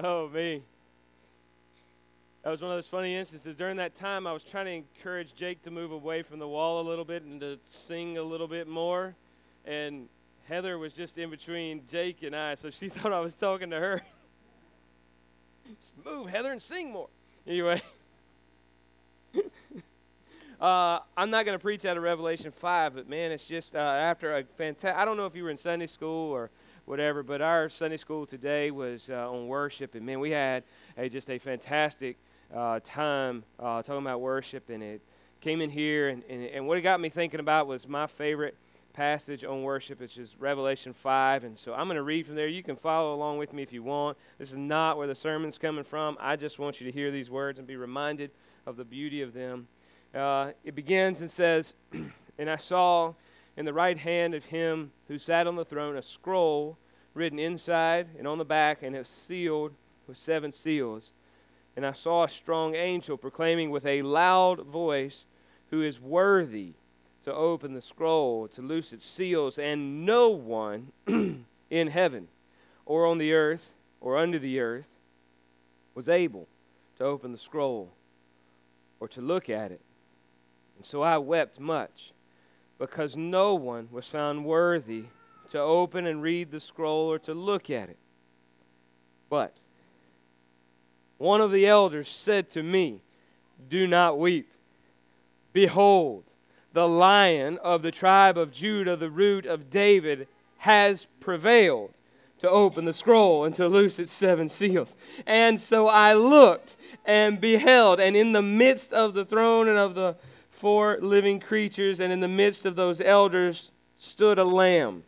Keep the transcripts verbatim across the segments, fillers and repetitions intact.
Oh, me. That was one of those funny instances. During that time, I was trying to encourage Jake to move away from the wall a little bit and to sing a little bit more. And Heather was just in between Jake and I, so she thought I was talking to her. Just move, Heather, and sing more. Anyway. uh, I'm not going to preach out of Revelation five, but, man, it's just uh, after a fantastic... I don't know if you were in Sunday school or whatever, but our Sunday school today was uh, on worship. And, man, we had a, just a fantastic uh, time uh, talking about worship. And it came in here, and, and, and what it got me thinking about was my favorite passage on worship, which is Revelation five. And so I'm going to read from there. You can follow along with me if you want. This is not where the sermon's coming from. I just want you to hear these words and be reminded of the beauty of them. Uh, it begins and says, "And I saw in the right hand of him who sat on the throne a scroll written inside and on the back, and it was sealed with seven seals. And I saw a strong angel proclaiming with a loud voice, who is worthy to open the scroll, to loose its seals, and no one in heaven or on the earth or under the earth was able to open the scroll or to look at it. And so I wept much, because no one was found worthy to open and read the scroll or to look at it. But one of the elders said to me, 'Do not weep. Behold, the Lion of the tribe of Judah, the root of David, has prevailed to open the scroll and to loose its seven seals.' And so I looked and beheld, and in the midst of the throne and of the four living creatures, and in the midst of those elders, stood a lamb,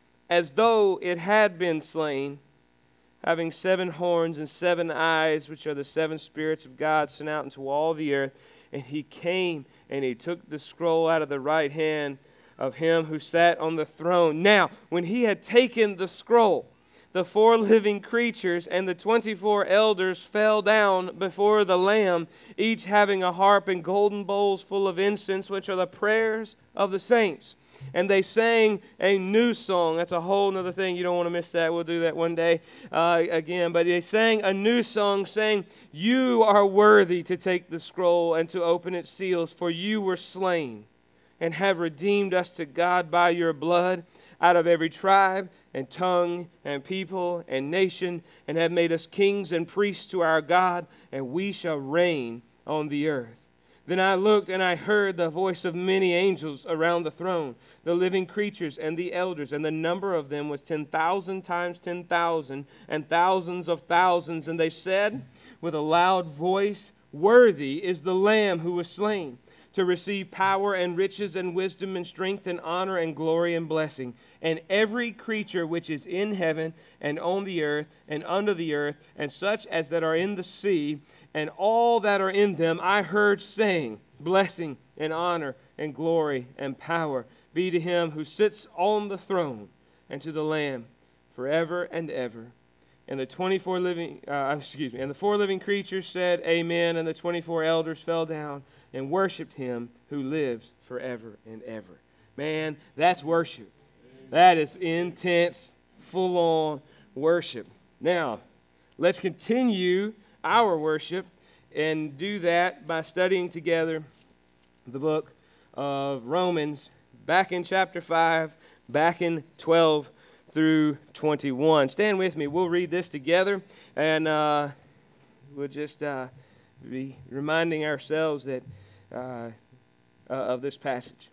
as though it had been slain, having seven horns and seven eyes, which are the seven spirits of God sent out into all the earth. And he came and he took the scroll out of the right hand of him who sat on the throne. Now, when he had taken the scroll, the four living creatures and the twenty-four elders fell down before the Lamb, each having a harp and golden bowls full of incense, which are the prayers of the saints. And they sang a new song. That's a whole other thing. You don't want to miss that. We'll do that one day uh, again. But they sang a new song saying, 'You are worthy to take the scroll and to open its seals, for you were slain and have redeemed us to God by your blood out of every tribe and tongue and people and nation, and have made us kings and priests to our God, and we shall reign on the earth.' Then I looked, and I heard the voice of many angels around the throne, the living creatures and the elders, and the number of them was ten thousand times ten thousand, and thousands of thousands. And they said with a loud voice, 'Worthy is the Lamb who was slain, to receive power and riches and wisdom and strength and honor and glory and blessing.' And every creature which is in heaven and on the earth and under the earth, and such as that are in the sea, and all that are in them, I heard saying, 'Blessing and honor and glory and power be to him who sits on the throne and to the Lamb forever and ever.' And the twenty-four living, uh, excuse me, and the four living creatures said, 'Amen.' And the twenty-four elders fell down and worshipped him who lives forever and ever." Man, that's worship. That is intense, full-on worship. Now, let's continue our worship and do that by studying together the book of Romans, back in chapter five, back in twelve through twenty-one. Stand with me. We'll read this together, and uh, we'll just uh, be reminding ourselves that uh, uh, of this passage.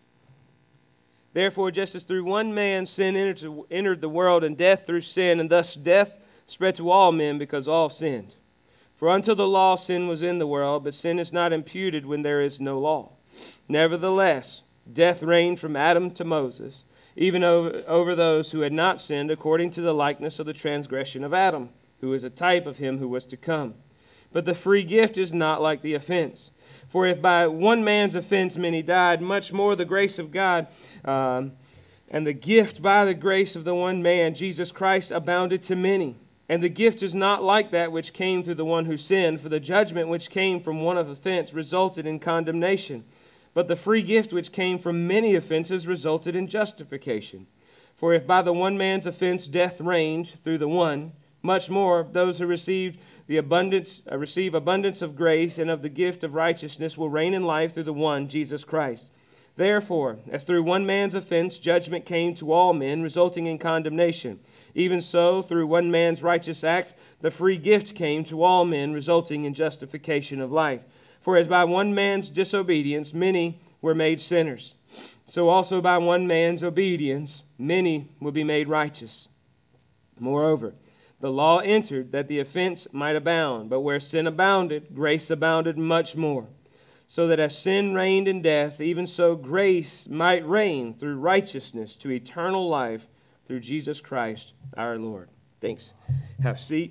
"Therefore, just as through one man sin entered, entered the world, and death through sin, and thus death spread to all men because all sinned. For until the law, sin was in the world, but sin is not imputed when there is no law. Nevertheless, death reigned from Adam to Moses, even over, over those who had not sinned, according to the likeness of the transgression of Adam, who is a type of him who was to come. But the free gift is not like the offense. For if by one man's offense many died, much more the grace of God um, and the gift by the grace of the one man, Jesus Christ, abounded to many. And the gift is not like that which came through the one who sinned, for the judgment which came from one of offense resulted in condemnation. But the free gift which came from many offenses resulted in justification. For if by the one man's offense death reigned through the one, Much more, those who received the abundance, uh, receive abundance of grace and of the gift of righteousness will reign in life through the one, Jesus Christ. Therefore, as through one man's offense judgment came to all men, resulting in condemnation, even so, through one man's righteous act, the free gift came to all men, resulting in justification of life. For as by one man's disobedience many were made sinners, so also by one man's obedience many will be made righteous. Moreover, the law entered that the offense might abound, but where sin abounded, grace abounded much more. So that as sin reigned in death, even so grace might reign through righteousness to eternal life through Jesus Christ our Lord. Thanks. Have a seat.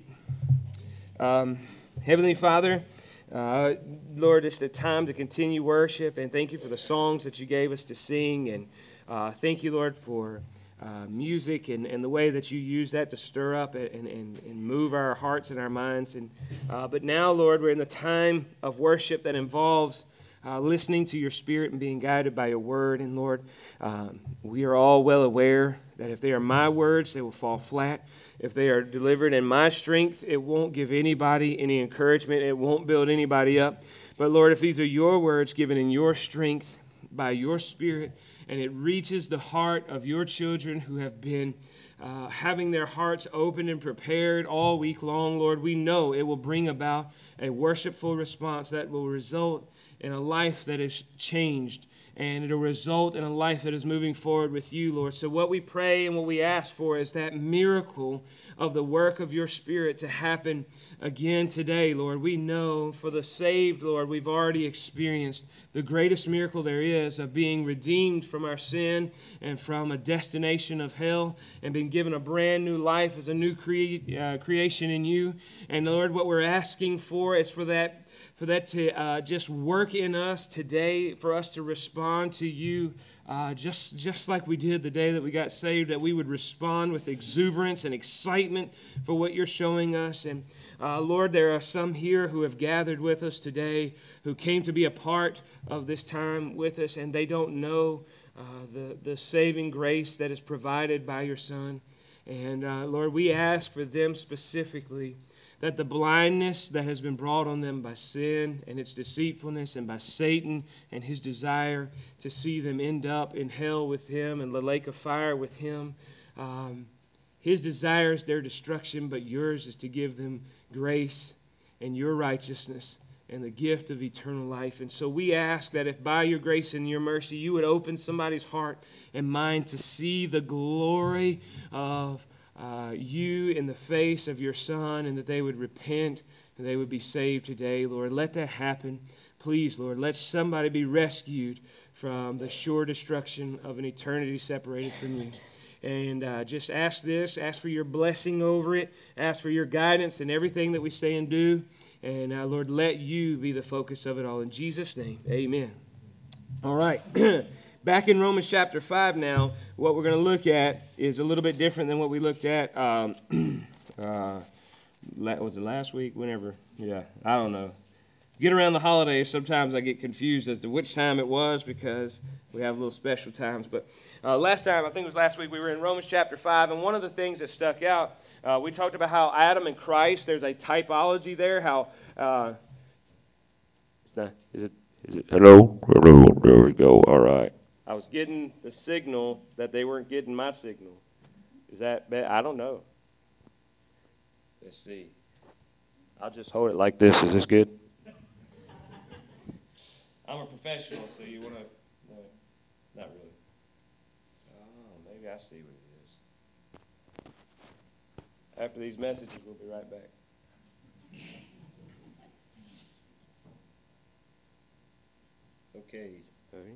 Um, Heavenly Father, uh, Lord, it's the time to continue worship, and thank you for the songs that you gave us to sing, and uh, thank you, Lord, for Uh, music and, and the way that you use that to stir up and, and, and move our hearts and our minds. And uh, But now, Lord, we're in the time of worship that involves uh, listening to your Spirit and being guided by your word. And Lord, um, we are all well aware that if they are my words, they will fall flat. If they are delivered in my strength, it won't give anybody any encouragement. It won't build anybody up. But Lord, if these are your words given in your strength by your Spirit, and it reaches the heart of your children who have been uh, having their hearts open and prepared all week long, Lord, we know it will bring about a worshipful response that will result in a life that is changed, and it will result in a life that is moving forward with you, Lord. So what we pray and what we ask for is that miracle of the work of your Spirit to happen again today, Lord. We know for the saved, Lord, we've already experienced the greatest miracle there is of being redeemed from our sin and from a destination of hell and being given a brand new life as a new crea- uh, creation in you. And Lord, what we're asking for is for that for that to uh, just work in us today, for us to respond to you uh, just, just like we did the day that we got saved, that we would respond with exuberance and excitement for what you're showing us. And uh, Lord, there are some here who have gathered with us today who came to be a part of this time with us, and they don't know uh, the, the saving grace that is provided by your Son. And uh, Lord, we ask for them specifically that the blindness that has been brought on them by sin and its deceitfulness and by Satan and his desire to see them end up in hell with him and the lake of fire with him, um, his desire is their destruction, but yours is to give them grace and your righteousness and the gift of eternal life. And so we ask that if by your grace and your mercy you would open somebody's heart and mind to see the glory of Uh, you in the face of your Son, and that they would repent and they would be saved today, Lord. Let that happen. Please, Lord, let somebody be rescued from the sure destruction of an eternity separated from you. And uh, just ask this, ask for your blessing over it, ask for your guidance in everything that we say and do. And uh, Lord, let you be the focus of it all. In Jesus' name, amen. All right. Back in Romans chapter five now, what we're going to look at is a little bit different than what we looked at, um, uh, was it last week? Whenever, yeah, I don't know. Get around the holidays, sometimes I get confused as to which time it was because we have little special times. But uh, last time, I think it was last week, we were in Romans chapter five, and one of the things that stuck out, uh, we talked about how Adam and Christ, there's a typology there, how, uh, it's not, is it, is it, hello? Hello, there we go, all right. I was getting the signal that they weren't getting my signal. Is that bad? I don't know. Let's see. I'll just hold it like this. Is this good? I'm a professional, so you want to... No, not really. Oh, maybe I see what it is. After these messages, we'll be right back. Okay. Okay.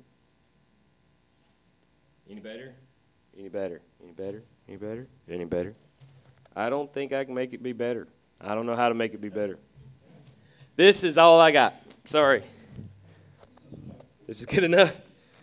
Any better? Any better? Any better? Any better? Any better? I don't think I can make it be better. I don't know how to make it be better. This is all I got. Sorry. This is good enough.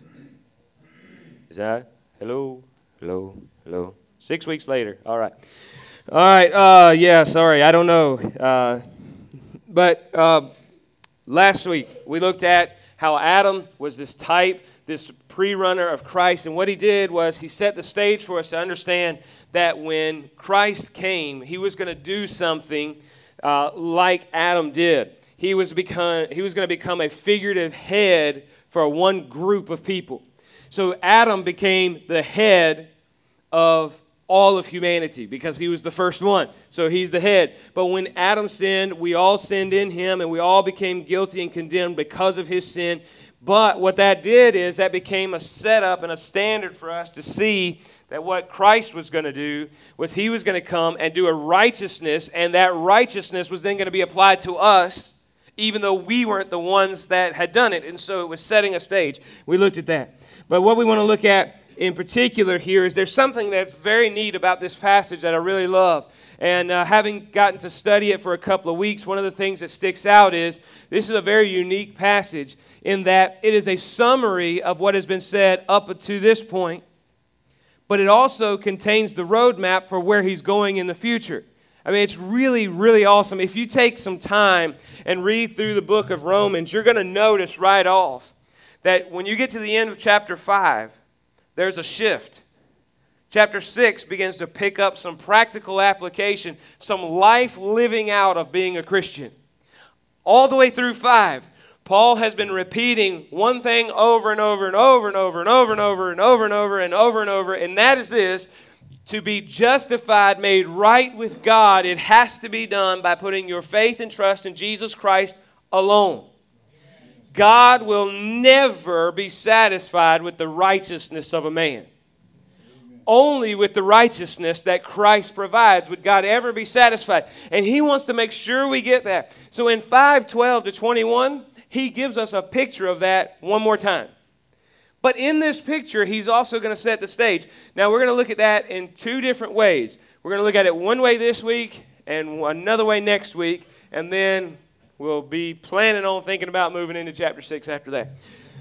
Is that? Hello? Hello? Hello? Six weeks later. All right. All right. Uh, yeah, sorry. I don't know. Uh, but uh, last week we looked at how Adam was this type, this pre-runner of Christ. And what he did was he set the stage for us to understand that when Christ came, he was going to do something uh, like Adam did. He was, become, he was going to become a figurative head for one group of people. So Adam became the head of all of humanity because he was the first one. So he's the head. But when Adam sinned, we all sinned in him, and we all became guilty and condemned because of his sin. But what that did is that became a setup and a standard for us to see that what Christ was going to do was he was going to come and do a righteousness, and that righteousness was then going to be applied to us, even though we weren't the ones that had done it. And so it was setting a stage. We looked at that. But what we want to look at in particular here is there's something that's very neat about this passage that I really love. And uh, having gotten to study it for a couple of weeks, one of the things that sticks out is this is a very unique passage in that it is a summary of what has been said up to this point, but it also contains the roadmap for where he's going in the future. I mean, it's really, really awesome. If you take some time and read through the book of Romans, you're going to notice right off that when you get to the end of chapter five, there's a shift. Chapter six begins to pick up some practical application, some life living out of being a Christian. All the way through five, Paul has been repeating one thing over and over and over and over and over and over and over and over and over and over, and that is this: to be justified, made right with God, it has to be done by putting your faith and trust in Jesus Christ alone. God will never be satisfied with the righteousness of a man. Only with the righteousness that Christ provides would God ever be satisfied. And he wants to make sure we get that. So in five twelve to twenty-one, he gives us a picture of that one more time. But in this picture, he's also going to set the stage. Now, we're going to look at that in two different ways. We're going to look at it one way this week and another way next week. And then we'll be planning on thinking about moving into chapter six after that.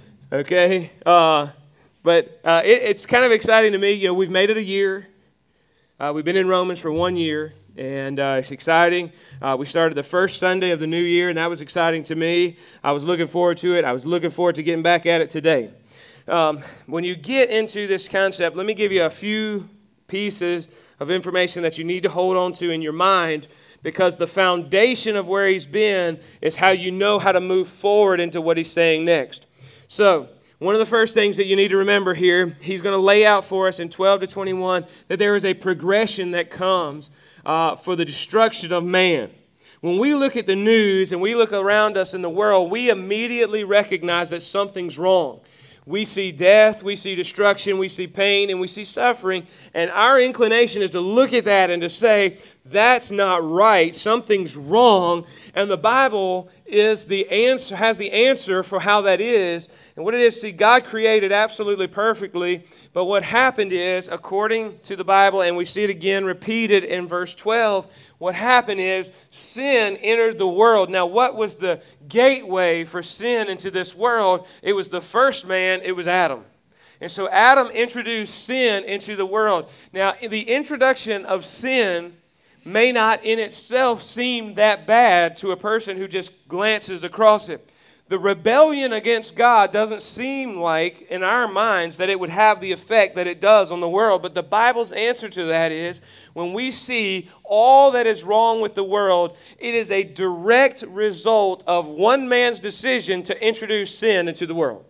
Okay? Uh, but uh, it, it's kind of exciting to me. You know, we've made it a year. Uh, we've been in Romans for one year, and uh, it's exciting. Uh, we started the first Sunday of the new year, and that was exciting to me. I was looking forward to it. I was looking forward to getting back at it today. Um, when you get into this concept, let me give you a few pieces of information that you need to hold on to in your mind, because the foundation of where he's been is how you know how to move forward into what he's saying next. So, one of the first things that you need to remember here, he's going to lay out for us in twelve to twenty-one that there is a progression that comes uh, for the destruction of man. When we look at the news and we look around us in the world, we immediately recognize that something's wrong. We see death, we see destruction, we see pain, and we see suffering. And our inclination is to look at that and to say, that's not right, something's wrong. And the Bible is the answer, has the answer for how that is. And what it is, see, God created absolutely perfectly. But what happened is, according to the Bible, and we see it again repeated in verse twelve, what happened is sin entered the world. Now, what was the gateway for sin into this world? It was the first man, it was Adam. And so Adam introduced sin into the world. Now, the introduction of sin may not in itself seem that bad to a person who just glances across it. The rebellion against God doesn't seem like, in our minds, that it would have the effect that it does on the world. But the Bible's answer to that is, when we see all that is wrong with the world, it is a direct result of one man's decision to introduce sin into the world.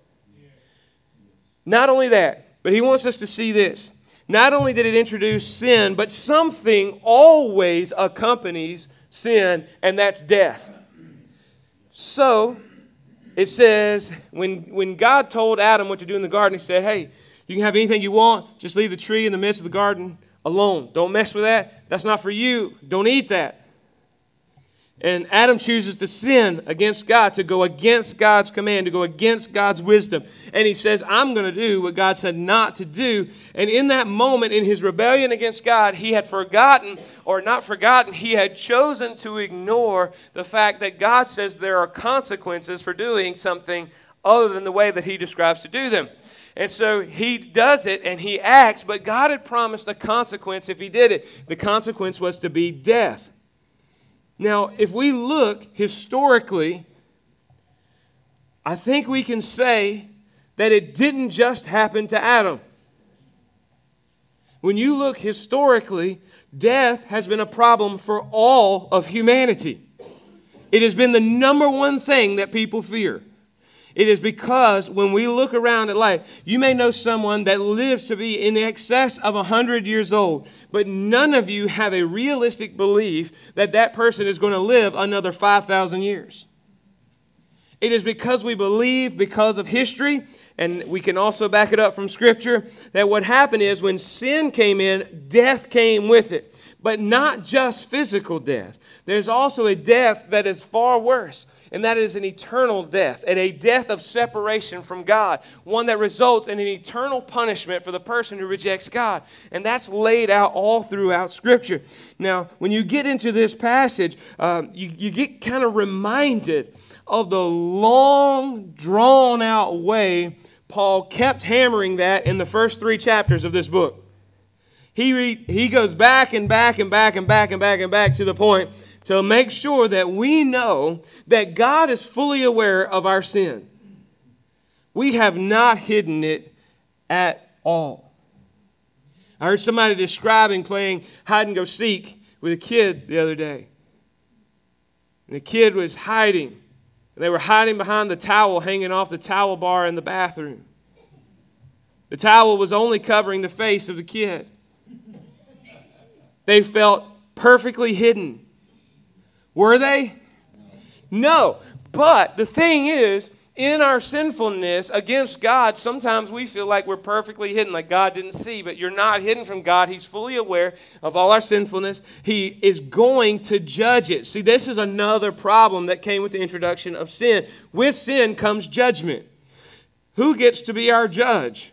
Not only that, but he wants us to see this. Not only did it introduce sin, but something always accompanies sin, and that's death. So, it says, when, when God told Adam what to do in the garden, he said, hey, you can have anything you want, just leave the tree in the midst of the garden alone. Don't mess with that. That's not for you. Don't eat that. And Adam chooses to sin against God, to go against God's command, to go against God's wisdom. And he says, I'm going to do what God said not to do. And in that moment, in his rebellion against God, he had forgotten, or not forgotten, he had chosen to ignore the fact that God says there are consequences for doing something other than the way that he describes to do them. And so he does it and he acts, but God had promised a consequence if he did it. The consequence was to be death. Now, if we look historically, I think we can say that it didn't just happen to Adam. When you look historically, death has been a problem for all of humanity. It has been the number one thing that people fear. It is because when we look around at life, you may know someone that lives to be in excess of one hundred years old, but none of you have a realistic belief that that person is going to live another five thousand years. It is because we believe, because of history, and we can also back it up from Scripture, that what happened is when sin came in, death came with it. But not just physical death. There's also a death that is far worse. And that is an eternal death, and a death of separation from God, one that results in an eternal punishment for the person who rejects God. And that's laid out all throughout Scripture. Now, when you get into this passage, um, you, you get kind of reminded of the long, drawn-out way Paul kept hammering that in the first three chapters of this book. He, re- he goes back and back and back and back and back and back to the point to make sure that we know that God is fully aware of our sin. We have not hidden it at all. I heard somebody describing playing hide and go seek with a kid the other day. And the kid was hiding. They were hiding behind the towel hanging off the towel bar in the bathroom. The towel was only covering the face of the kid. They felt perfectly hidden. Were they? No. But the thing is, in our sinfulness against God, sometimes we feel like we're perfectly hidden, like God didn't see. But you're not hidden from God. He's fully aware of all our sinfulness. He is going to judge it. See, this is another problem that came with the introduction of sin. With sin comes judgment. Who gets to be our judge?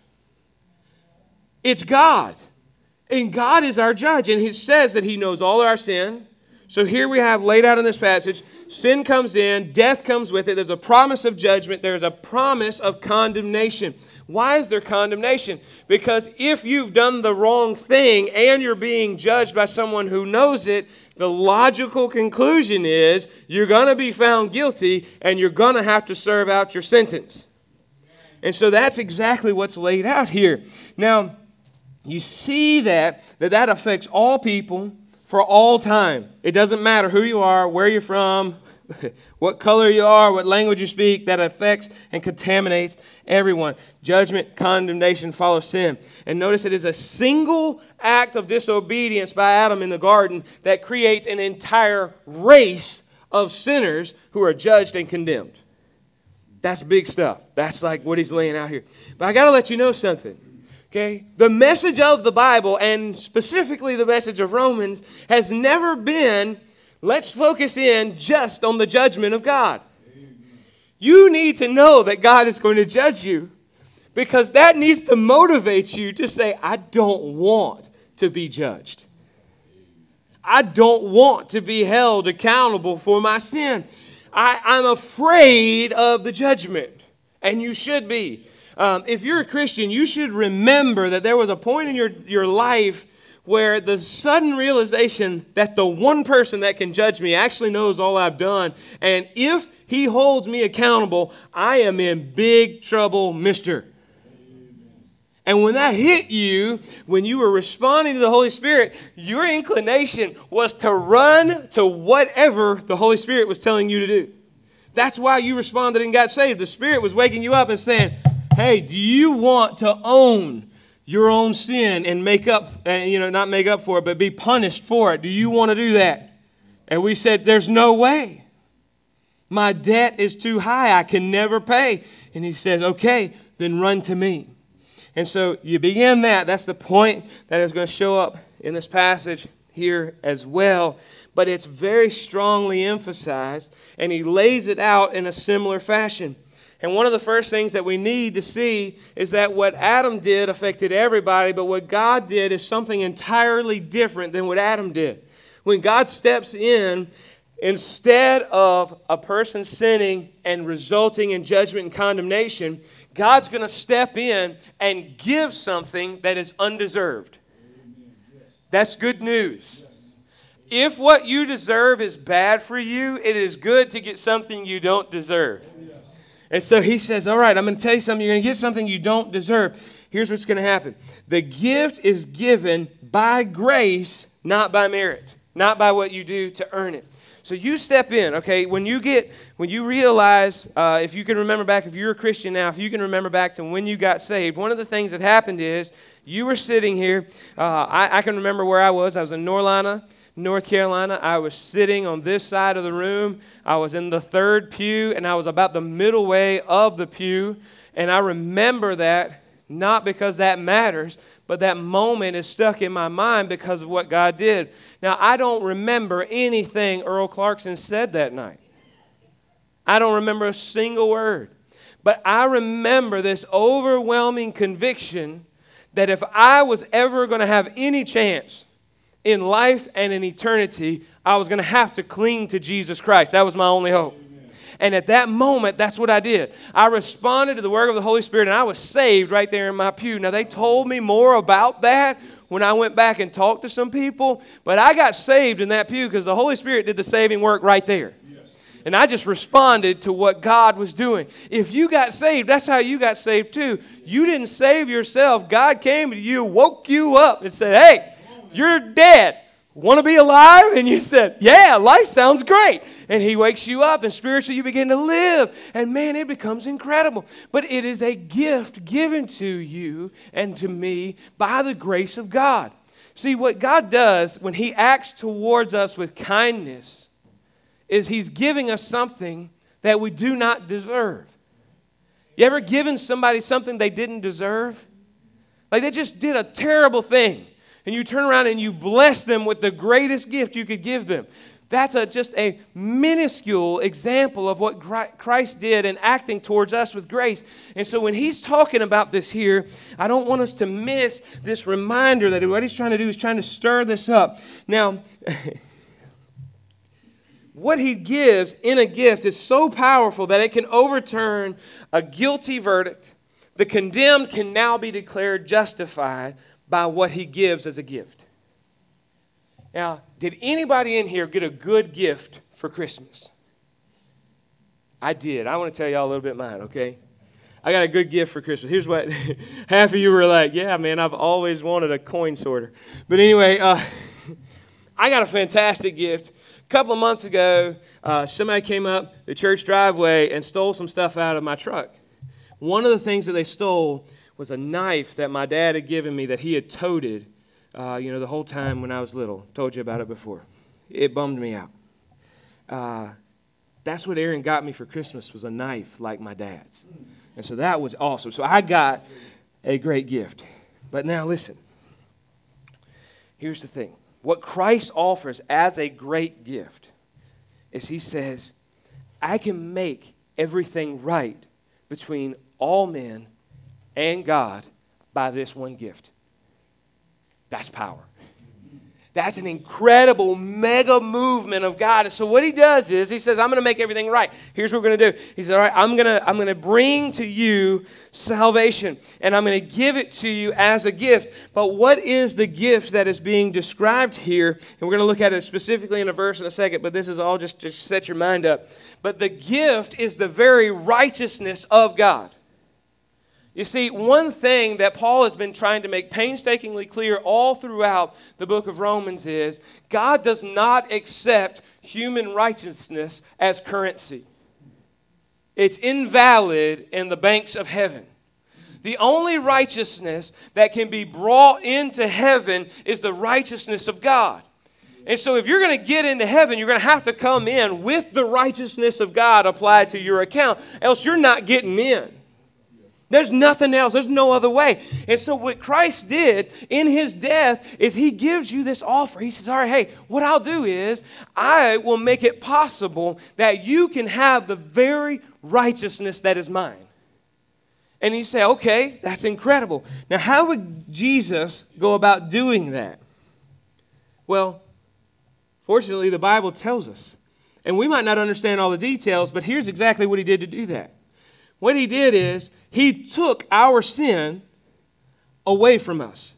It's God. And God is our judge. And He says that He knows all our sin. So here we have laid out in this passage, sin comes in, death comes with it. There's a promise of judgment. There's a promise of condemnation. Why is there condemnation? Because if you've done the wrong thing and you're being judged by someone who knows it, the logical conclusion is you're going to be found guilty and you're going to have to serve out your sentence. And so that's exactly what's laid out here. Now, you see that, that that affects all people for all time. It doesn't matter who you are, where you're from, what color you are, what language you speak, that affects and contaminates everyone. Judgment, condemnation follow sin. And notice it is a single act of disobedience by Adam in the garden that creates an entire race of sinners who are judged and condemned. That's big stuff. That's like what he's laying out here. But I got to let you know something. Okay? The message of the Bible, and specifically the message of Romans, has never been, let's focus in just on the judgment of God. Amen. You need to know that God is going to judge you, because that needs to motivate you to say, I don't want to be judged. I don't want to be held accountable for my sin. I, I'm afraid of the judgment, and you should be. Um, if you're a Christian, you should remember that there was a point in your, your life where the sudden realization that the one person that can judge me actually knows all I've done. And if he holds me accountable, I am in big trouble, mister. And when that hit you, when you were responding to the Holy Spirit, your inclination was to run to whatever the Holy Spirit was telling you to do. That's why you responded and got saved. The Spirit was waking you up and saying, hey, do you want to own your own sin and make up, and you know, not make up for it, but be punished for it? Do you want to do that? And we said, there's no way. My debt is too high. I can never pay. And he says, okay, then run to me. And so you begin that. That's the point that is going to show up in this passage here as well. But it's very strongly emphasized, and he lays it out in a similar fashion. And one of the first things that we need to see is that what Adam did affected everybody, but what God did is something entirely different than what Adam did. When God steps in, instead of a person sinning and resulting in judgment and condemnation, God's going to step in and give something that is undeserved. That's good news. If what you deserve is bad for you, it is good to get something you don't deserve. And so he says, all right, I'm going to tell you something. You're going to get something you don't deserve. Here's what's going to happen. The gift is given by grace, not by merit, not by what you do to earn it. So you step in, okay? When you get, when you realize, uh, if you can remember back, if you're a Christian now, if you can remember back to when you got saved, one of the things that happened is you were sitting here. Uh, I, I can remember where I was. I was in Norlina, North Carolina. I was sitting on this side of the room. I was in the third pew, and I was about the middle way of the pew. And I remember that, not because that matters, but that moment is stuck in my mind because of what God did. Now, I don't remember anything Earl Clarkson said that night. I don't remember a single word. But I remember this overwhelming conviction that if I was ever going to have any chance in life and in eternity, I was going to have to cling to Jesus Christ. That was my only hope. And at that moment, that's what I did. I responded to the work of the Holy Spirit, and I was saved right there in my pew. Now, they told me more about that when I went back and talked to some people, but I got saved in that pew because the Holy Spirit did the saving work right there. Yes. And I just responded to what God was doing. If you got saved, that's how you got saved too. You didn't save yourself. God came to you, woke you up, and said, hey, you're dead. Want to be alive? And you said, yeah, life sounds great. And he wakes you up, and spiritually you begin to live. And man, it becomes incredible. But it is a gift given to you and to me by the grace of God. See, what God does when he acts towards us with kindness is he's giving us something that we do not deserve. You ever given somebody something they didn't deserve? Like they just did a terrible thing. And you turn around and you bless them with the greatest gift you could give them. That's a, just a minuscule example of what Christ did in acting towards us with grace. And so when he's talking about this here, I don't want us to miss this reminder that what he's trying to do is trying to stir this up. Now, what he gives in a gift is so powerful that it can overturn a guilty verdict. The condemned can now be declared justified by what he gives as a gift. Now, did anybody in here get a good gift for Christmas? I did. I want to tell y'all a little bit mine, okay? I got a good gift for Christmas. Here's what, half of you were like, yeah, man, I've always wanted a coin sorter. But anyway, uh, I got a fantastic gift. A couple of months ago, uh, somebody came up the church driveway and stole some stuff out of my truck. One of the things that they stole was a knife that my dad had given me that he had toted, uh, you know, the whole time when I was little. Told you about it before. It bummed me out. Uh, that's what Aaron got me for Christmas, was a knife like my dad's. And so that was awesome. So I got a great gift. But now listen. Here's the thing. What Christ offers as a great gift is he says, I can make everything right between all men and God by this one gift. That's power. That's an incredible mega movement of God. And so what he does is he says, I'm going to make everything right. Here's what we're going to do. He says, all right, I'm going to I'm going to bring to you salvation, and I'm going to give it to you as a gift. But what is the gift that is being described here? And we're going to look at it specifically in a verse in a second, but this is all just to set your mind up. But the gift is the very righteousness of God. You see, one thing that Paul has been trying to make painstakingly clear all throughout the book of Romans is God does not accept human righteousness as currency. It's invalid in the banks of heaven. The only righteousness that can be brought into heaven is the righteousness of God. And so if you're going to get into heaven, you're going to have to come in with the righteousness of God applied to your account, else you're not getting in. There's nothing else. There's no other way. And so what Christ did in his death is he gives you this offer. He says, all right, hey, what I'll do is I will make it possible that you can have the very righteousness that is mine. And you say, okay, that's incredible. Now, how would Jesus go about doing that? Well, fortunately, the Bible tells us. And we might not understand all the details, but here's exactly what he did to do that. What he did is he took our sin away from us.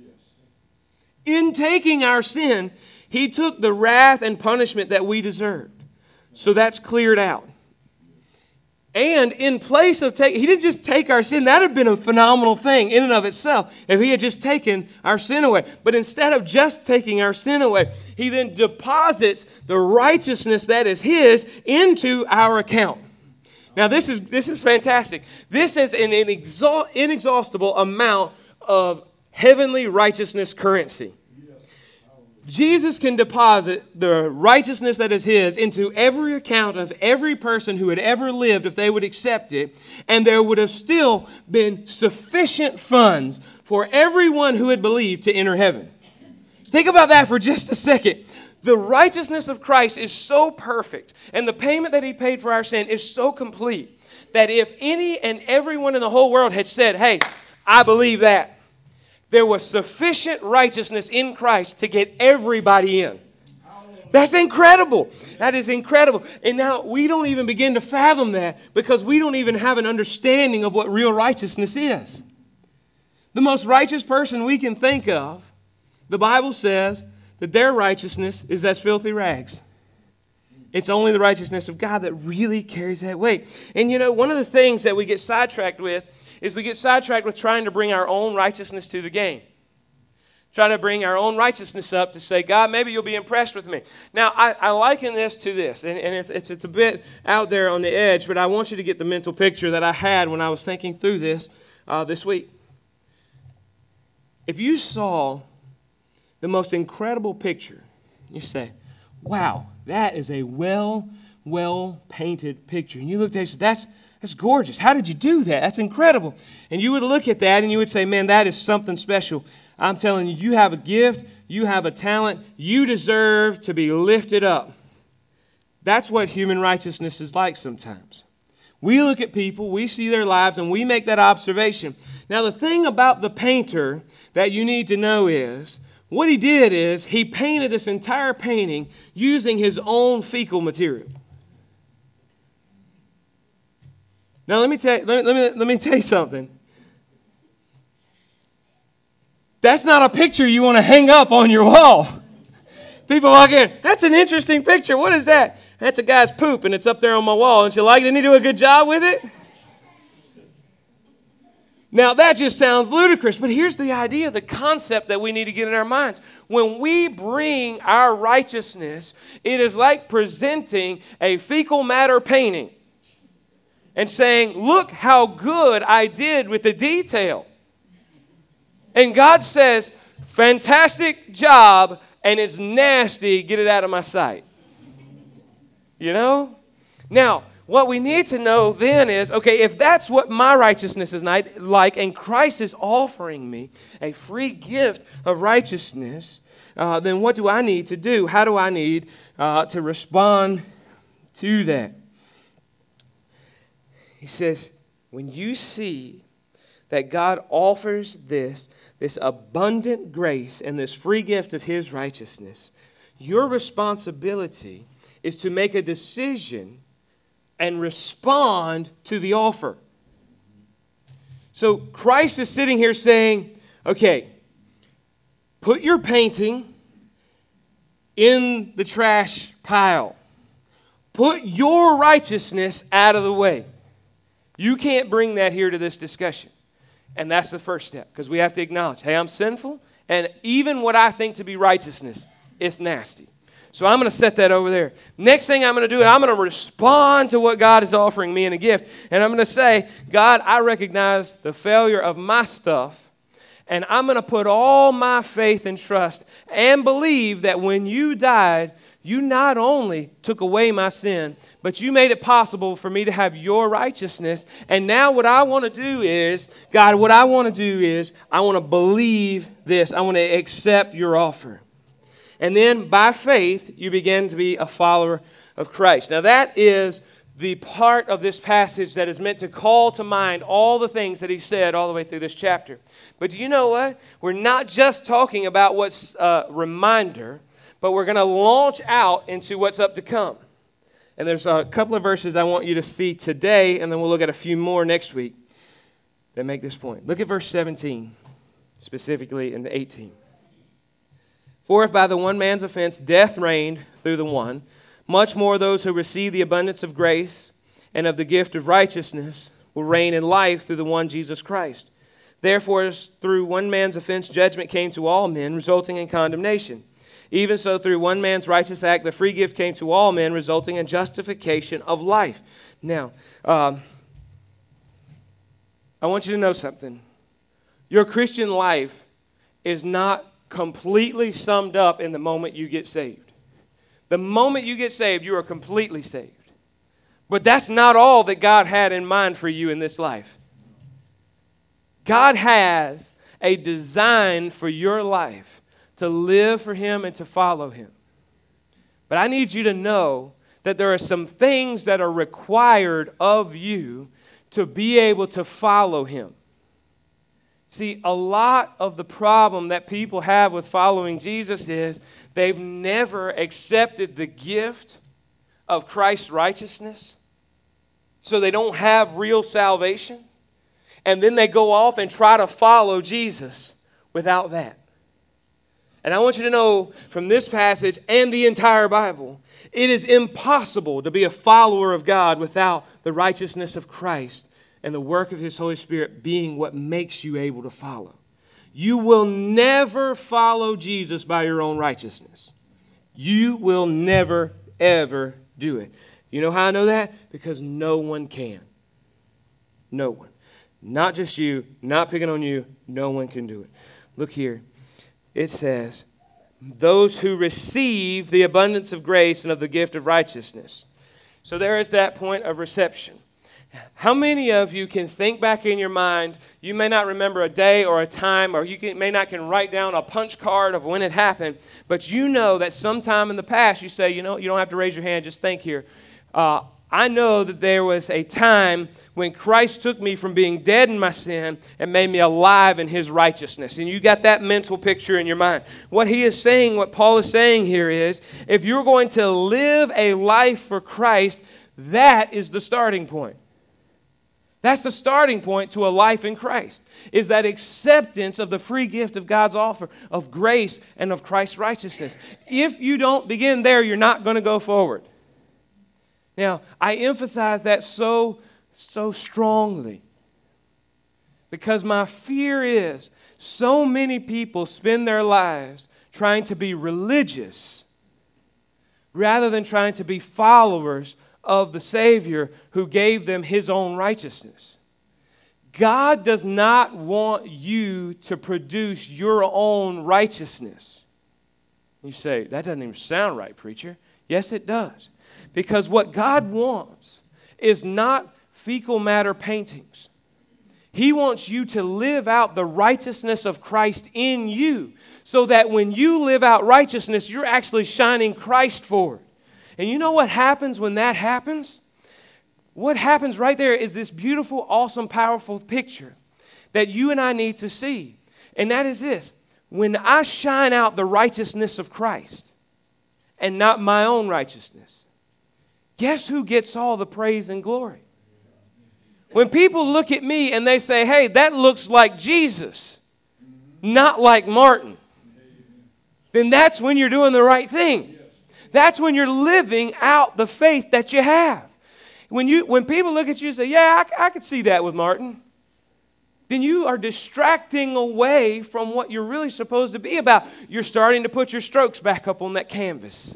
In taking our sin, he took the wrath and punishment that we deserved. So that's cleared out. And in place of taking, he didn't just take our sin. That would have been a phenomenal thing in and of itself if he had just taken our sin away. But instead of just taking our sin away, he then deposits the righteousness that is his into our account. Now, this is this is fantastic. This is an inexha- inexhaustible amount of heavenly righteousness currency. Jesus can deposit the righteousness that is his into every account of every person who had ever lived if they would accept it, and there would have still been sufficient funds for everyone who had believed to enter heaven. Think about that for just a second. The righteousness of Christ is so perfect, and the payment that he paid for our sin is so complete, that if any and everyone in the whole world had said, hey, I believe that, there was sufficient righteousness in Christ to get everybody in. That's incredible. That is incredible. And now we don't even begin to fathom that because we don't even have an understanding of what real righteousness is. The most righteous person we can think of, the Bible says that their righteousness is as filthy rags. It's only the righteousness of God that really carries that weight. And you know, one of the things that we get sidetracked with is we get sidetracked with trying to bring our own righteousness to the game. Trying to bring our own righteousness up to say, God, maybe you'll be impressed with me. Now, I, I liken this to this, and, and it's, it's, it's a bit out there on the edge, but I want you to get the mental picture that I had when I was thinking through this uh, this week. If you saw the most incredible picture, you say, wow, that is a well, well-painted picture. And you looked at it and said, that's That's gorgeous. How did you do that? That's incredible. And you would look at that and you would say, man, that is something special. I'm telling you, you have a gift. You have a talent. You deserve to be lifted up. That's what human righteousness is like sometimes. We look at people, we see their lives, and we make that observation. Now, the thing about the painter that you need to know is, what he did is he painted this entire painting using his own fecal material. Now, let me, tell, let, me, let, me, let me tell you something. That's not a picture you want to hang up on your wall. People walk in, that's an interesting picture. What is that? That's a guy's poop, and it's up there on my wall. Don't you like it? Didn't he do a good job with it? Now, that just sounds ludicrous, but here's the idea, the concept that we need to get in our minds. When we bring our righteousness, it is like presenting a fecal matter painting and saying, look how good I did with the detail. And God says, fantastic job, and it's nasty, get it out of my sight. You know? Now, what we need to know then is, okay, if that's what my righteousness is like, and Christ is offering me a free gift of righteousness, uh, then what do I need to do? How do I need uh, to respond to that? He says, when you see that God offers this, this abundant grace and this free gift of His righteousness, your responsibility is to make a decision and respond to the offer. So Christ is sitting here saying, okay, put your painting in the trash pile. Put your righteousness out of the way. You can't bring that here to this discussion. And that's the first step, because we have to acknowledge, hey, I'm sinful, and even what I think to be righteousness, it's nasty. So I'm going to set that over there. Next thing I'm going to do, I'm going to respond to what God is offering me in a gift. And I'm going to say, God, I recognize the failure of my stuff, and I'm going to put all my faith and trust and believe that when you died, you not only took away my sin, but you made it possible for me to have your righteousness. And now what I want to do is, God, what I want to do is, I want to believe this. I want to accept your offer. And then by faith, you begin to be a follower of Christ. Now that is the part of this passage that is meant to call to mind all the things that he said all the way through this chapter. But do you know what? We're not just talking about what's a reminder, but we're going to launch out into what's up to come. And there's a couple of verses I want you to see today, and then we'll look at a few more next week that make this point. Look at verse seventeen, specifically in the eighteen. For if by the one man's offense death reigned through the one, much more those who receive the abundance of grace and of the gift of righteousness will reign in life through the one Jesus Christ. Therefore, as through one man's offense, judgment came to all men, resulting in condemnation. Even so, through one man's righteous act, the free gift came to all men, resulting in justification of life. Now, um, I want you to know something. Your Christian life is not completely summed up in the moment you get saved. The moment you get saved, you are completely saved. But that's not all that God had in mind for you in this life. God has a design for your life to live for Him and to follow Him. But I need you to know that there are some things that are required of you to be able to follow Him. See, a lot of the problem that people have with following Jesus is they've never accepted the gift of Christ's righteousness, so they don't have real salvation. And then they go off and try to follow Jesus without that. And I want you to know from this passage and the entire Bible, it is impossible to be a follower of God without the righteousness of Christ and the work of His Holy Spirit being what makes you able to follow. You will never follow Jesus by your own righteousness. You will never, ever do it. You know how I know that? Because no one can. No one. Not just you, not picking on you, no one can do it. Look here. It says, those who receive the abundance of grace and of the gift of righteousness. So there is that point of reception. How many of you can think back in your mind, you may not remember a day or a time, or you can, may not can write down a punch card of when it happened, but you know that sometime in the past you say, you know, you don't have to raise your hand, just think here. Uh, I know that there was a time when Christ took me from being dead in my sin and made me alive in His righteousness. And you got that mental picture in your mind. What he is saying, what Paul is saying here is, if you're going to live a life for Christ, that is the starting point. That's the starting point to a life in Christ, is that acceptance of the free gift of God's offer of grace and of Christ's righteousness. If you don't begin there, you're not going to go forward. Now, I emphasize that so, so strongly because my fear is so many people spend their lives trying to be religious rather than trying to be followers of the Savior who gave them His own righteousness. God does not want you to produce your own righteousness. You say, that doesn't even sound right, preacher. Yes, it does. Because what God wants is not fecal matter paintings. He wants you to live out the righteousness of Christ in you so that when you live out righteousness, you're actually shining Christ forward. And you know what happens when that happens? What happens right there is this beautiful, awesome, powerful picture that you and I need to see. And that is this. When I shine out the righteousness of Christ and not my own righteousness, guess who gets all the praise and glory? When people look at me and they say, hey, that looks like Jesus, not like Martin, then that's when you're doing the right thing. That's when you're living out the faith that you have. When you, when people look at you and say, yeah, I, I could see that with Martin, then you are distracting away from what you're really supposed to be about. You're starting to put your strokes back up on that canvas.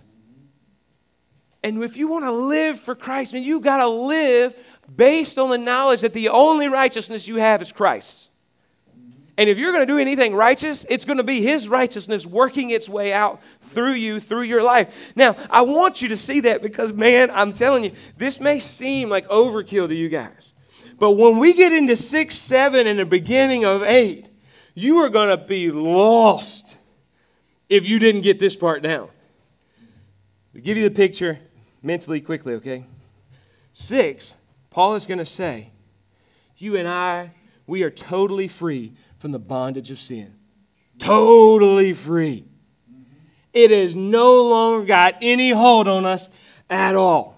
And if you want to live for Christ, man, you got to live based on the knowledge that the only righteousness you have is Christ. And if you're going to do anything righteous, it's going to be His righteousness working its way out through you, through your life. Now, I want you to see that because, man, I'm telling you, this may seem like overkill to you guys. But when we get into six, seven, and the beginning of eight, you are going to be lost if you didn't get this part down. I'll give you the picture mentally quickly, okay? Six, Paul is going to say, you and I, we are totally free from the bondage of sin. Totally free. It has no longer got any hold on us at all.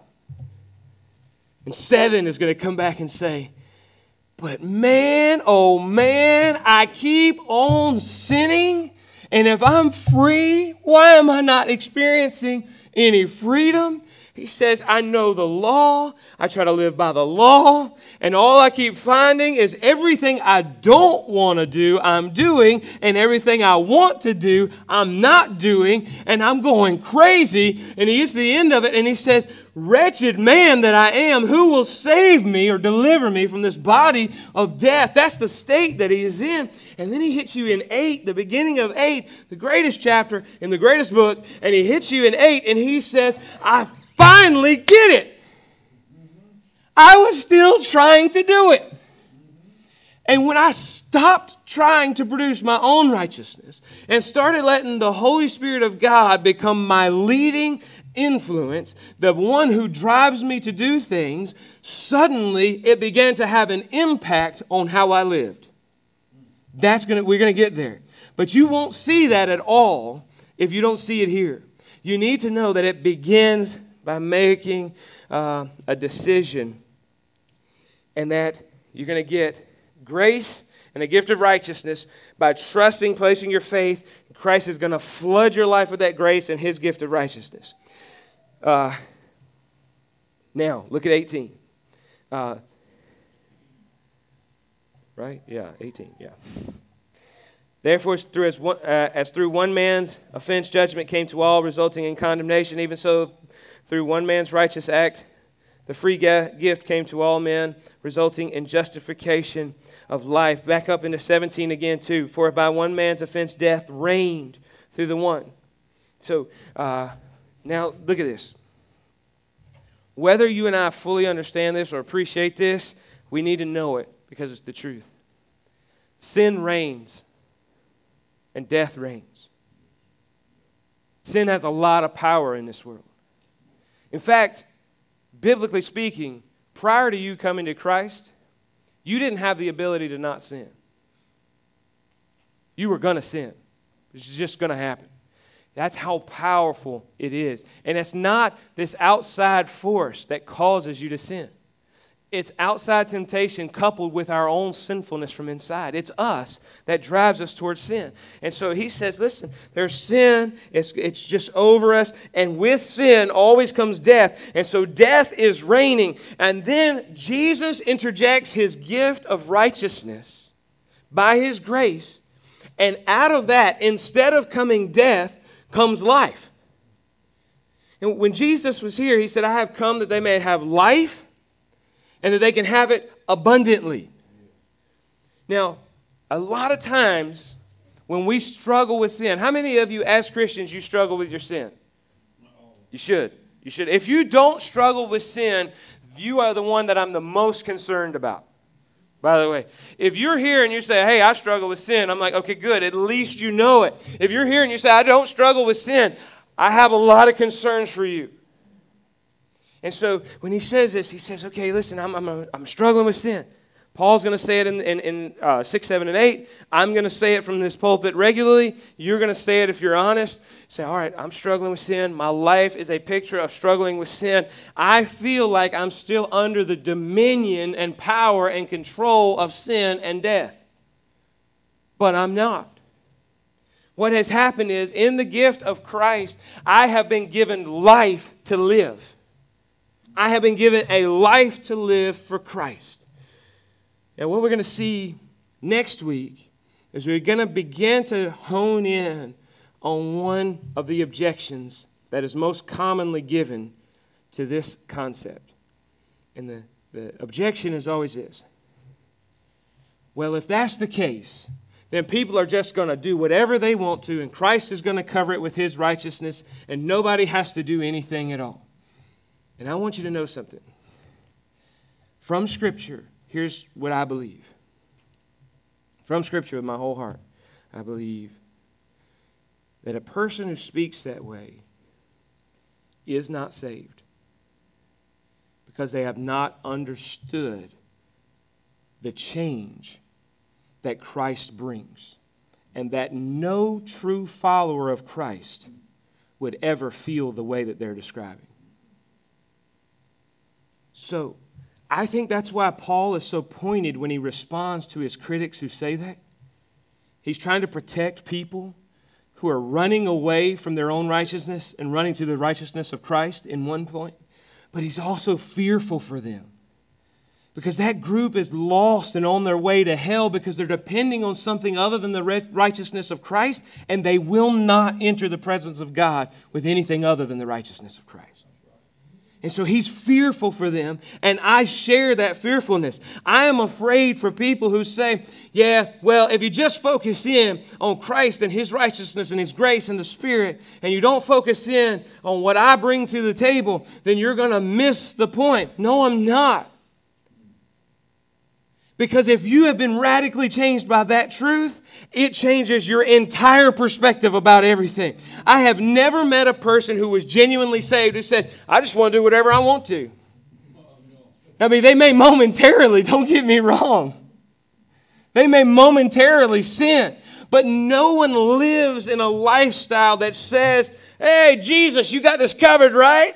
And seven is going to come back and say, but man, oh man, I keep on sinning. And if I'm free, why am I not experiencing any freedom? He says, I know the law. I try to live by the law. And all I keep finding is everything I don't want to do, I'm doing. And everything I want to do, I'm not doing. And I'm going crazy. And he gets to the end of it and he says, wretched man that I am, who will save me or deliver me from this body of death? That's the state that he is in. And then he hits you in eight, the beginning of eight, the greatest chapter in the greatest book. And he hits you in eight and he says, I finally get it. I was still trying to do it. And when I stopped trying to produce my own righteousness and started letting the Holy Spirit of God become my leading influence, the one who drives me to do things, suddenly it began to have an impact on how I lived. That's gonna, we're going to get there. But you won't see that at all if you don't see it here. You need to know that it begins by making uh, a decision, and that you're going to get grace and a gift of righteousness by trusting, placing your faith. Christ is going to flood your life with that grace and His gift of righteousness. Uh, now, look at eighteen. Uh, right? Yeah, eighteen, yeah. Therefore, as through, as, one, uh, as through one man's offense, judgment came to all, resulting in condemnation, even so through one man's righteous act, the free gift came to all men, resulting in justification of life. Back up into seventeen again, too. For by one man's offense, death reigned through the one. So, uh, now look at this. Whether you and I fully understand this or appreciate this, we need to know it because it's the truth. Sin reigns and death reigns. Sin has a lot of power in this world. In fact, biblically speaking, prior to you coming to Christ, you didn't have the ability to not sin. You were going to sin. It's just going to happen. That's how powerful it is. And it's not this outside force that causes you to sin. It's outside temptation coupled with our own sinfulness from inside. It's us that drives us towards sin. And so he says, listen, there's sin. It's, it's just over us. And with sin always comes death. And so death is reigning. And then Jesus interjects His gift of righteousness by His grace. And out of that, instead of coming death, comes life. And when Jesus was here, He said, I have come that they may have life, and that they can have it abundantly. Now, a lot of times when we struggle with sin, how many of you as Christians, you struggle with your sin? You should. You should. If you don't struggle with sin, you are the one that I'm the most concerned about. By the way, if you're here and you say, hey, I struggle with sin, I'm like, okay, good. At least you know it. If you're here and you say, I don't struggle with sin, I have a lot of concerns for you. And so when he says this, he says, okay, listen, I'm, I'm, I'm struggling with sin. Paul's going to say it in, in, in uh, six, seven, and eight. I'm going to say it from this pulpit regularly. You're going to say it if you're honest. Say, all right, I'm struggling with sin. My life is a picture of struggling with sin. I feel like I'm still under the dominion and power and control of sin and death. But I'm not. What has happened is, in the gift of Christ, I have been given life to live. I have been given a life to live for Christ. And what we're going to see next week is we're going to begin to hone in on one of the objections that is most commonly given to this concept. And the, the objection is always this. Well, if that's the case, then people are just going to do whatever they want to, and Christ is going to cover it with His righteousness, and nobody has to do anything at all. And I want you to know something. From Scripture, here's what I believe. From Scripture with my whole heart, I believe that a person who speaks that way is not saved because they have not understood the change that Christ brings, and that no true follower of Christ would ever feel the way that they're describing. So, I think that's why Paul is so pointed when he responds to his critics who say that. He's trying to protect people who are running away from their own righteousness and running to the righteousness of Christ in one point. but he's also fearful for them. Because that group is lost and on their way to hell because they're depending on something other than the righteousness of Christ, and they will not enter the presence of God with anything other than the righteousness of Christ. And so he's fearful for them, and I share that fearfulness. I am afraid for people who say, yeah, well, if you just focus in on Christ and his righteousness and his grace and the Spirit, and you don't focus in on what I bring to the table, then you're going to miss the point. No, I'm not. Because if you have been radically changed by that truth, it changes your entire perspective about everything. I have never met a person who was genuinely saved who said, I just want to do whatever I want to. I mean, they may momentarily, don't get me wrong. They may momentarily sin. But no one lives in a lifestyle that says, hey, Jesus, you got this covered, right?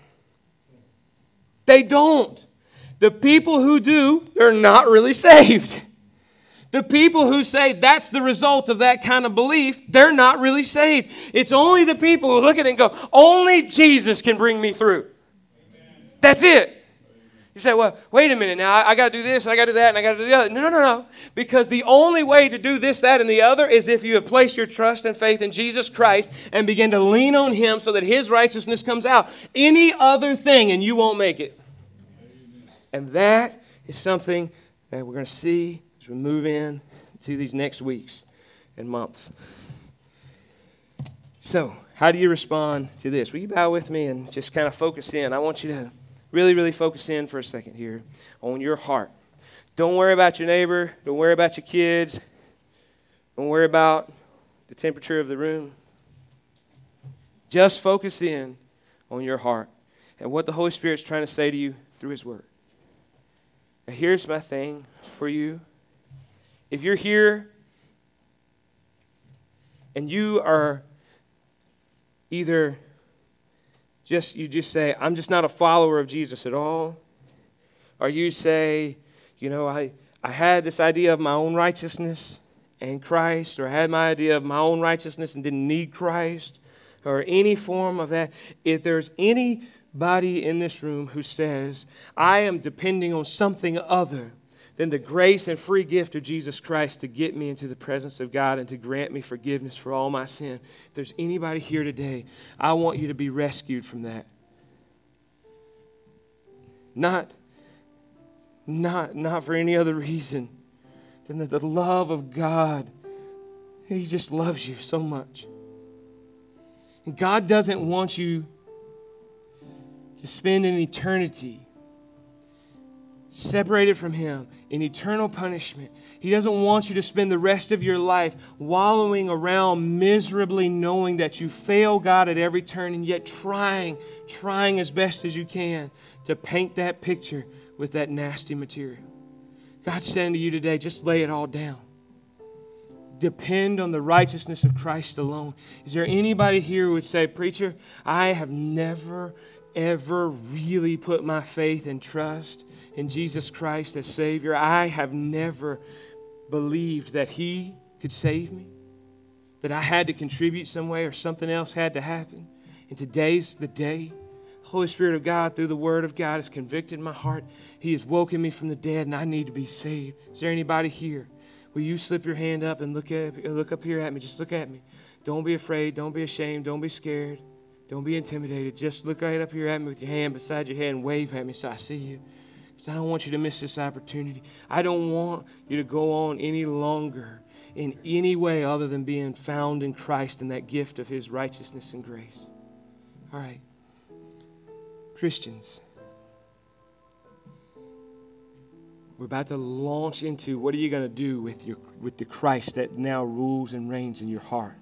They don't. The people who do, they're not really saved. The people who say that's the result of that kind of belief, they're not really saved. It's only the people who look at it and go, only Jesus can bring me through. Amen. That's it. You say, well, wait a minute now, I, I got to do this, and I got to do that, and I got to do the other. No, no, no, no. Because the only way to do this, that, and the other is if you have placed your trust and faith in Jesus Christ and begin to lean on him so that his righteousness comes out. Any other thing, and you won't make it. And that is something that we're going to see as we move in to these next weeks and months. So, how do you respond to this? Will you bow with me and just kind of focus in? I want you to really, really focus in for a second here on your heart. Don't worry about your neighbor. Don't worry about your kids. Don't worry about the temperature of the room. Just focus in on your heart and what the Holy Spirit's trying to say to you through his word. Now, here's my thing for you. If you're here and you are either just, you just say, I'm just not a follower of Jesus at all, or you say, you know, I, I had this idea of my own righteousness and Christ, or I had my idea of my own righteousness and didn't need Christ, or any form of that. If there's any Body in this room who says, I am depending on something other than the grace and free gift of Jesus Christ to get me into the presence of God and to grant me forgiveness for all my sin. If there's anybody here today, I want you to be rescued from that. Not, not, not for any other reason than that the love of God, he just loves you so much. And God doesn't want you to spend an eternity separated from him in eternal punishment. He doesn't want you to spend the rest of your life wallowing around miserably knowing that you fail God at every turn and yet trying, trying as best as you can to paint that picture with that nasty material. God's saying to you today, just lay it all down. Depend on the righteousness of Christ alone. Is there anybody here who would say, preacher, I have never ever really put my faith and trust in Jesus Christ as Savior? I have never believed that he could save me, that I had to contribute some way or something else had to happen. And today's the day. The Holy Spirit of God, through the Word of God, has convicted my heart. He has woken me from the dead, and I need to be saved. Is there anybody here? Will you slip your hand up and look at look up here at me? Just look at me. Don't be afraid. Don't be ashamed. Don't be scared. Don't be intimidated. Just look right up here at me with your hand beside your head and wave at me so I see you. Because I don't want you to miss this opportunity. I don't want you to go on any longer in any way other than being found in Christ and that gift of his righteousness and grace. All right. Christians, we're about to launch into what are you going to do with your with the Christ that now rules and reigns in your heart.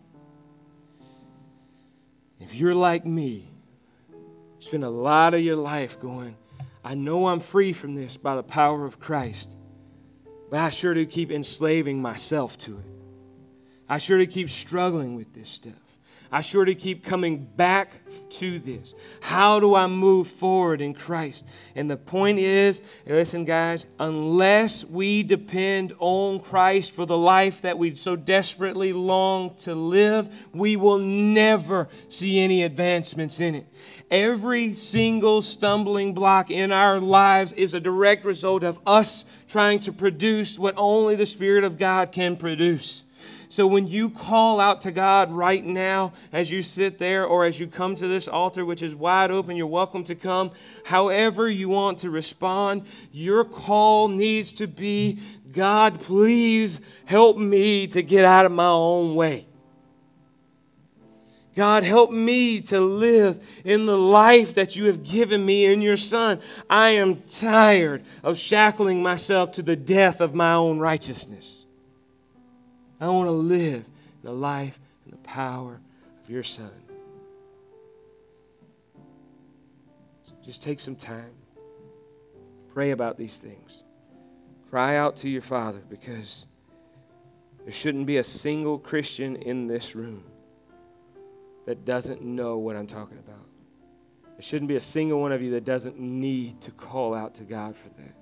If you're like me, spend a lot of your life going, I know I'm free from this by the power of Christ, but I sure do keep enslaving myself to it. I sure do keep struggling with this stuff. I sure to keep coming back to this. How do I move forward in Christ? And the point is, listen guys, unless we depend on Christ for the life that we so desperately long to live, we will never see any advancements in it. Every single stumbling block in our lives is a direct result of us trying to produce what only the Spirit of God can produce. So when you call out to God right now, as you sit there or as you come to this altar, which is wide open, you're welcome to come. However you want to respond, your call needs to be, God, please help me to get out of my own way. God, help me to live in the life that you have given me in your Son. I am tired of shackling myself to the death of my own righteousness. I want to live in the life and the power of your Son. So just take some time. Pray about these things. Cry out to your Father, because there shouldn't be a single Christian in this room that doesn't know what I'm talking about. There shouldn't be a single one of you that doesn't need to call out to God for that.